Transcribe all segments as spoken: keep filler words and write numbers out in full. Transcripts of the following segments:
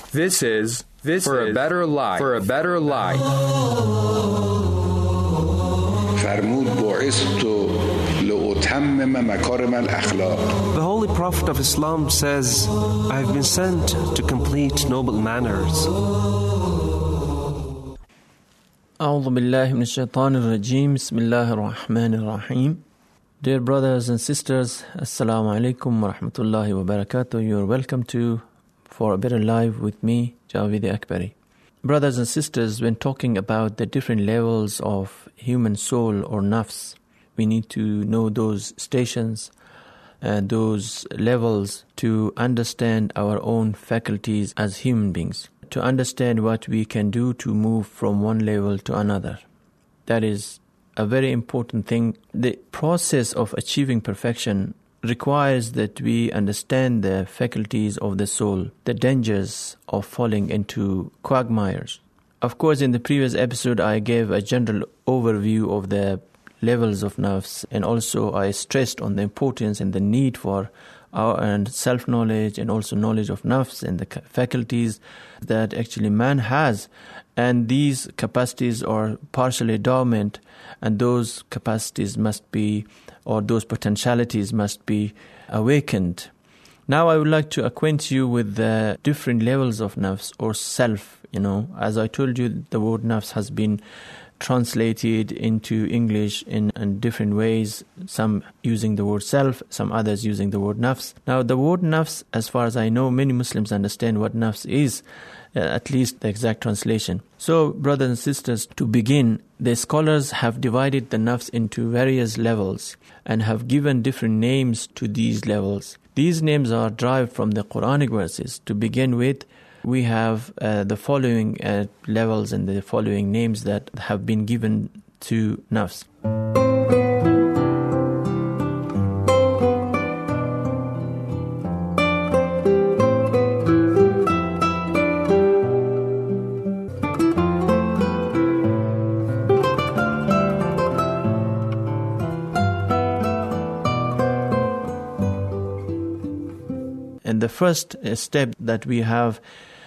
This is this for is, a better life. For a better life. فرمود بعثت لأتمم مكارم الأخلاق. The Holy Prophet of Islam says, I have been sent to complete noble manners. أعوذ بالله من الشيطان الرجيم بسم الله الرحمن الرحيم. Dear brothers and sisters, Assalamu alaikum wa rahmatullahi wa barakatuh. You are welcome to For a Better Life with me, Javed Akbari. Brothers and sisters, when talking about the different levels of human soul or nafs, we need to know those stations and those levels to understand our own faculties as human beings, to understand what we can do to move from one level to another. That is a very important thing. The process of achieving perfection requires that we understand the faculties of the soul, the dangers of falling into quagmires. Of course, in the previous episode, I gave a general overview of the levels of nafs, and also I stressed on the importance and the need for our and self-knowledge and also knowledge of nafs and the faculties that actually man has. And these capacities are partially dormant, and those capacities must be, or those potentialities must be awakened. Now I would like to acquaint you with the different levels of nafs or self. You know, as I told you, the word nafs has been translated into English in, in different ways, some using the word self, some others using the word nafs. Now the word nafs, as far as I know, many Muslims understand what nafs is, uh, at least the exact translation. So brothers and sisters, to begin, the scholars have divided the nafs into various levels and have given different names to these levels. These names are derived from the Quranic verses. To begin with, we have uh, the following uh, levels and the following names that have been given to nafs. And the first step that we have,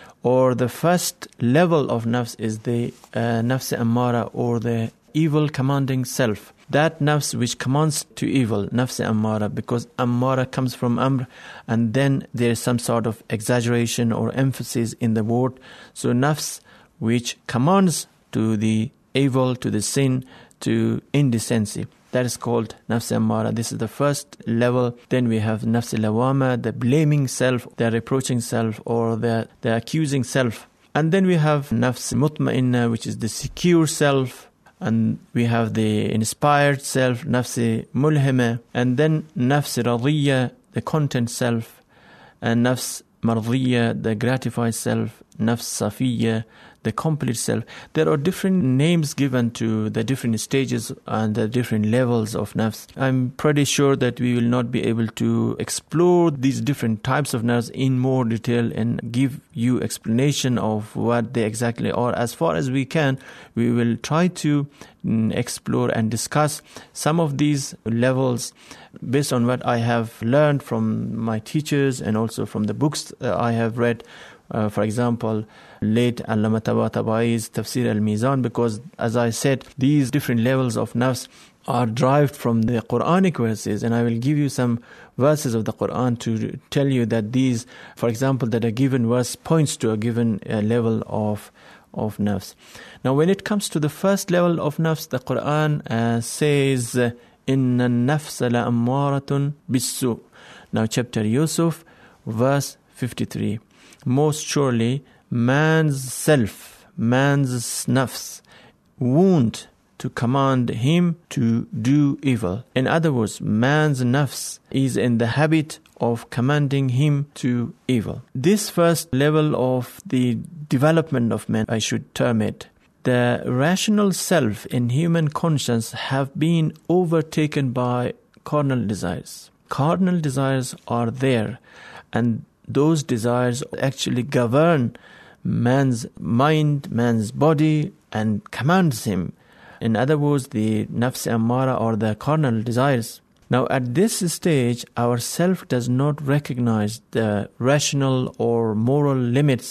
or the first level of nafs, is the uh, nafs ammara, or the evil commanding self. That nafs which commands to evil, nafs ammara, because ammara comes from amr, and then there is some sort of exaggeration or emphasis in the word. So nafs which commands to the evil, to the sin, to indecency. That is called nafs ammara. This is the first level. Then we have nafs lawama, the blaming self, the reproaching self, or the, the accusing self. And then we have nafs mutma'inna, which is the secure self. And we have the inspired self, nafs mulhima. And then nafs radiyya, the content self. And nafs mardiyya, the gratified self. Nafs safiyya, the complete self. There are different names given to the different stages and the different levels of nafs. I'm pretty sure that we will not be able to explore these different types of nafs in more detail and give you explanation of what they exactly are. As far as we can, we will try to mm, explore and discuss some of these levels based on what I have learned from my teachers and also from the books uh, I have read. Uh, for example, late Allama Tabataba'i's Tafsir al-Mizan, because as I said, these different levels of nafs are derived from the Quranic verses, and I will give you some verses of the Quran to tell you that these, for example, that a given verse points to a given uh, level of of nafs. Now, when it comes to the first level of nafs, the Quran uh, says, "Inna an-nafsa la'ammaratun bis-su'." Now, chapter Yusuf, verse fifty-three. Most surely, man's self, man's nafs, wound to command him to do evil. In other words, man's nafs is in the habit of commanding him to evil. This first level of the development of man, I should term it, the rational self in human conscience have been overtaken by carnal desires. Carnal desires are there, and those desires actually govern man's mind, man's body, and commands him. In other words, the nafs ammara, or the carnal desires. Now, at this stage, our self does not recognize the rational or moral limits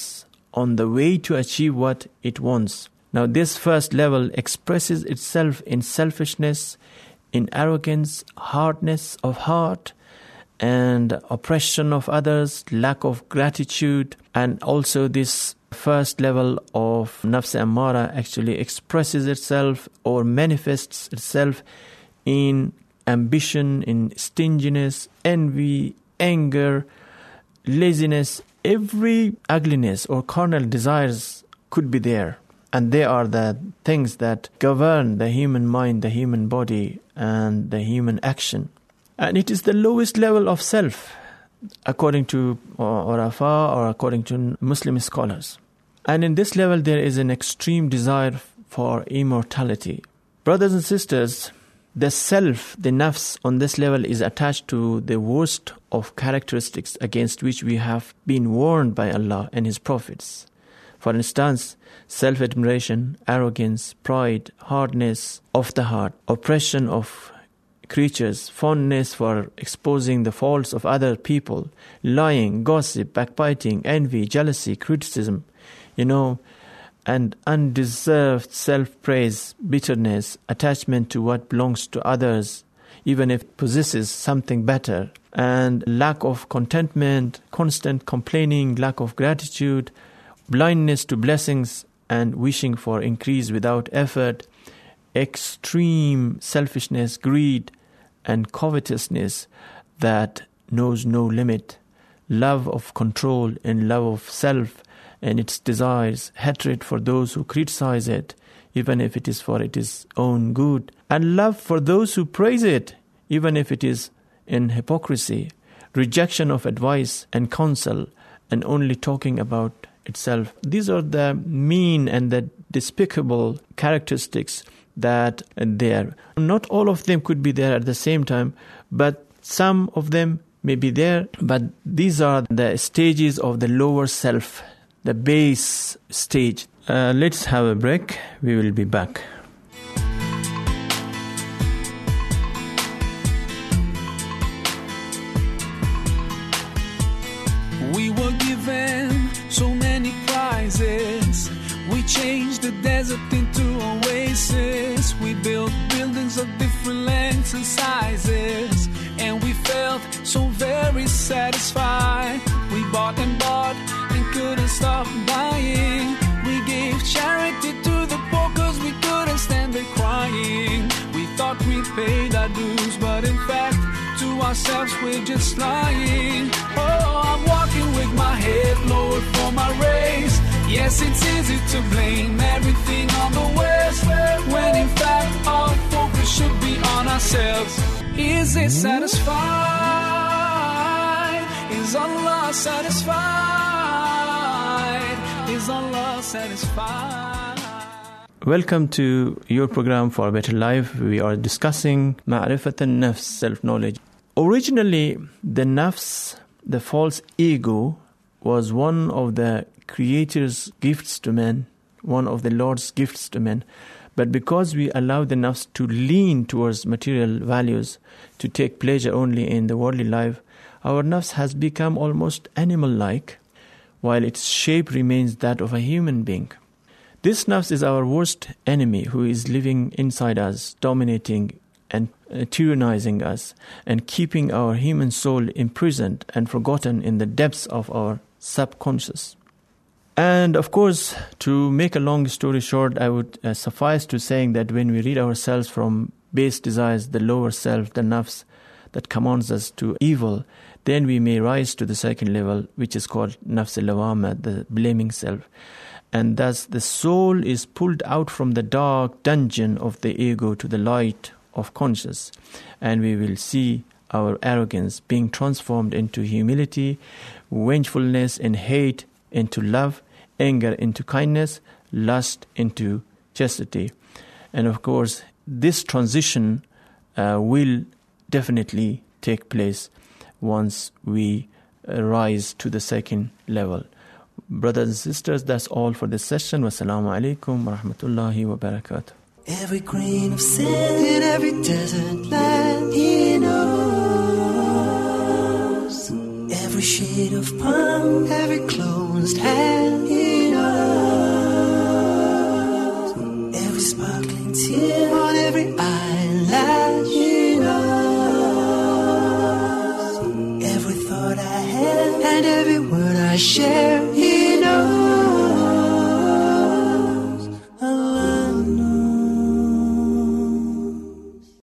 on the way to achieve what it wants. Now, this first level expresses itself in selfishness, in arrogance, hardness of heart, and oppression of others, lack of gratitude, and also this first level of nafs ammara actually expresses itself or manifests itself in ambition, in stinginess, envy, anger, laziness. Every ugliness or carnal desires could be there. And they are the things that govern the human mind, the human body, and the human action. And it is the lowest level of self, according to Urafa or according to Muslim scholars. And in this level, there is an extreme desire for immortality. Brothers and sisters, the self, the nafs on this level is attached to the worst of characteristics against which we have been warned by Allah and His prophets. For instance, self-admiration, arrogance, pride, hardness of the heart, oppression of creatures, fondness for exposing the faults of other people, lying, gossip, backbiting, envy, jealousy, criticism, you know, and undeserved self-praise, bitterness, attachment to what belongs to others, even if it possesses something better, and lack of contentment, constant complaining, lack of gratitude, blindness to blessings, and wishing for increase without effort, extreme selfishness, greed, and covetousness that knows no limit, love of control and love of self and its desires, hatred for those who criticize it, even if it is for its own good, and love for those who praise it, even if it is in hypocrisy, rejection of advice and counsel, and only talking about itself. These are the mean and the despicable characteristics that are there. Not all of them could be there at the same time, but some of them may be there. But these are the stages of the lower self, the base stage. Uh, let's have a break. We will be back. We were given so many prizes. We changed the desert into oasis. We built buildings of different lengths and sizes, and we felt so very satisfied. We bought and bought and couldn't stop buying. We gave charity to the poor cause we couldn't stand the crying. We thought we paid our dues, but in fact to ourselves we're just lying. Oh, I'm walking with my head lowered for my race. Yes, it's easy to blame everything on the West, when in fact our focus should be on ourselves. Is it satisfied? Is Allah satisfied? Is Allah satisfied? Welcome to your program for a better life. We are discussing Ma'rifat al-Nafs, self-knowledge. Originally, the nafs, the false ego, was one of the Creator's gifts to man, one of the Lord's gifts to man. But because we allow the nafs to lean towards material values, to take pleasure only in the worldly life, our nafs has become almost animal-like, while its shape remains that of a human being. This nafs is our worst enemy, who is living inside us, dominating and uh, tyrannizing us, and keeping our human soul imprisoned and forgotten in the depths of our subconscious. And of course, to make a long story short, I would uh, suffice to saying that when we rid ourselves from base desires, the lower self, the nafs that commands us to evil, then we may rise to the second level, which is called nafs al-lawama, the blaming self. And thus the soul is pulled out from the dark dungeon of the ego to the light of conscience. And we will see our arrogance being transformed into humility, vengefulness and hate into love, anger into kindness, lust into chastity. And of course, this transition uh, will definitely take place once we uh, rise to the second level. Brothers and sisters, that's all for this session. Wassalamu alaikum wa rahmatullahi wa barakatuh. Every grain of sand in every desert land He knows. Every shade of palm, every closed hand He sparkling tear on every eyelash. He knows every thought I have and every word I share.